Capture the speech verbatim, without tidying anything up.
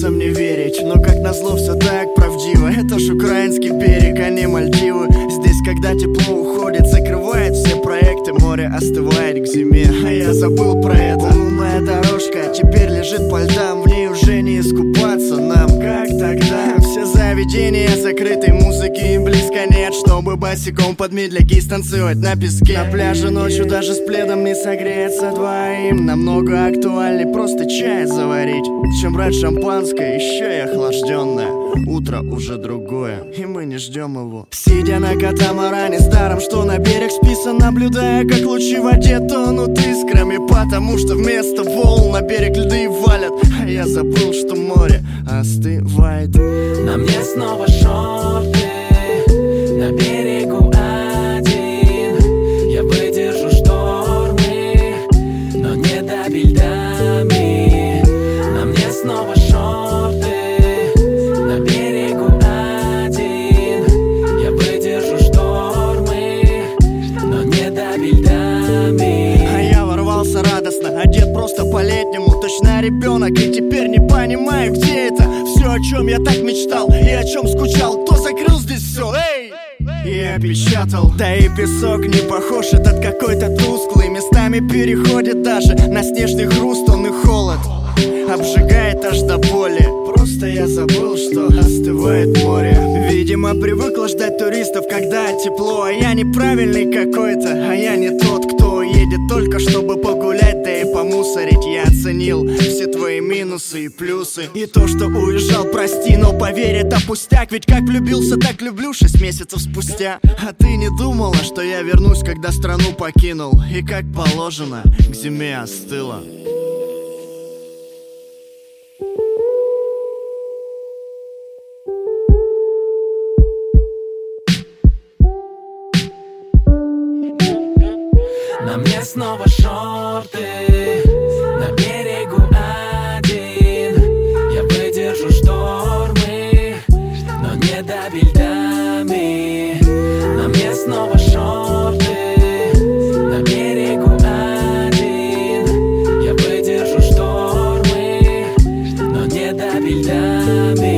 хочется мне верить, но как назло все так правдиво. Это ж украинский берег, а не Мальдивы. Здесь, когда тепло уходит, закрывает все проекты, море остывает к зиме, а я забыл про это. Лунная дорожка теперь лежит по льдам, в ней уже не искупаться нам, как тогда. Все заведения закрытой музыки, близко нет, чтобы босиком под медляки станцевать на песке. На пляже ночью даже с пледом не согреться двоим. Намного актуальней просто чай заварить, чем брать шампанское, еще и охлажденное. Утро уже другое, и мы не ждем его. Сидя на катамаране старом, что на берег списан, наблюдая, как лучи в воде тонут искрами, потому что вместо волн на берег льды валят, а я забыл, что море остывает. На мне снова шорты, на берегу один. Я выдержу штормы, но не дави льдами. На мне снова шорты, на берегу один. Я выдержу штормы, но не дави льдами. А я ворвался радостно, одет просто по-летнему, точно ребенок, и теперь не понимаю, где это. Все, о чем я так мечтал и о чем скучал, кто закрыл здесь все, эй! Я печатал, да и песок не похож, этот какой-то тусклый, местами переходит даже на снежный хруст, он и холод обжигает аж до боли. Просто я забыл, что остывает море. Видимо, привыкла ждать туристов, когда тепло, а я неправильный какой-то, а я не тот, кто едет только чтобы погулять, да и помусорить. Я оценил все твои минусы и плюсы, и то, что уезжал, прости, но поверь, это пустяк. Ведь как влюбился, так люблю шесть месяцев спустя. А ты не думала, что я вернусь, когда страну покинул, и как положено, к зиме остыла. На мне снова шорты, на берегу один. Я выдержу штормы, но не дави льдами. На мне снова шорты, на берегу один. Я выдержу штормы, но не дави льдами.